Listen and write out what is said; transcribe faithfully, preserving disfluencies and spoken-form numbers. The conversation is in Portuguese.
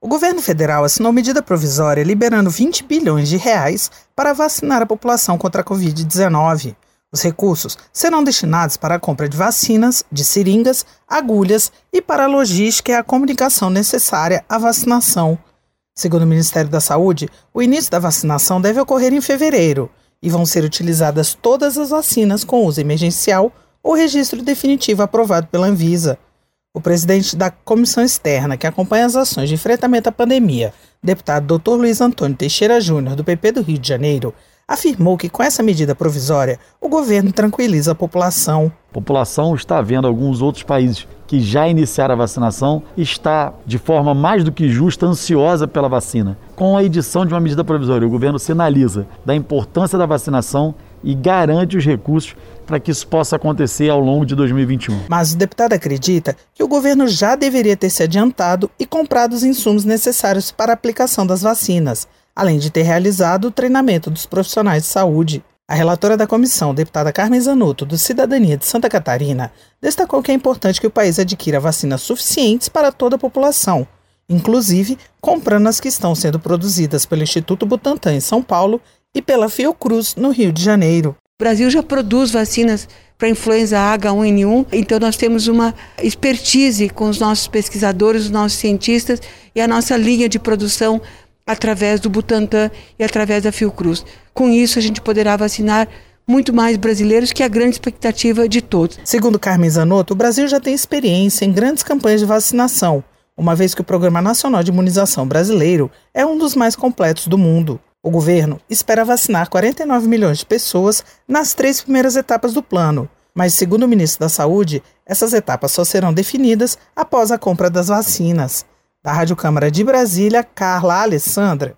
governo federal assinou medida provisória liberando vinte bilhões de reais para vacinar a população contra a covid dezenove. Os recursos serão destinados para a compra de vacinas, de seringas, agulhas e para a logística e a comunicação necessária à vacinação. Segundo o Ministério da Saúde, o início da vacinação deve ocorrer em fevereiro e vão ser utilizadas todas as vacinas com uso emergencial ou registro definitivo aprovado pela Anvisa. O presidente da Comissão Externa, que acompanha as ações de enfrentamento à pandemia, deputado doutor Luiz Antônio Teixeira Júnior, do P P do Rio de Janeiro, afirmou que com essa medida provisória, o governo tranquiliza a população. A população está vendo alguns outros países que já iniciaram a vacinação, está de forma mais do que justa, ansiosa pela vacina. Com a edição de uma medida provisória, o governo sinaliza da importância da vacinação e garante os recursos para que isso possa acontecer ao longo de dois mil e vinte e um. Mas o deputado acredita que o governo já deveria ter se adiantado e comprado os insumos necessários para a aplicação das vacinas, além de ter realizado o treinamento dos profissionais de saúde. A relatora da comissão, deputada Carmen Zanotto, do Cidadania de Santa Catarina, destacou que é importante que o país adquira vacinas suficientes para toda a população, inclusive comprando as que estão sendo produzidas pelo Instituto Butantan em São Paulo e pela Fiocruz, no Rio de Janeiro. O Brasil já produz vacinas para influenza H um N um, então nós temos uma expertise com os nossos pesquisadores, os nossos cientistas e a nossa linha de produção através do Butantan e através da Fiocruz. Com isso, a gente poderá vacinar muito mais brasileiros, que é a grande expectativa de todos. Segundo Carmen Zanotto, o Brasil já tem experiência em grandes campanhas de vacinação, uma vez que o Programa Nacional de Imunização Brasileiro é um dos mais completos do mundo. O governo espera vacinar quarenta e nove milhões de pessoas nas três primeiras etapas do plano, mas, segundo o ministro da Saúde, essas etapas só serão definidas após a compra das vacinas. Da Rádio Câmara de Brasília, Carla Alessandra.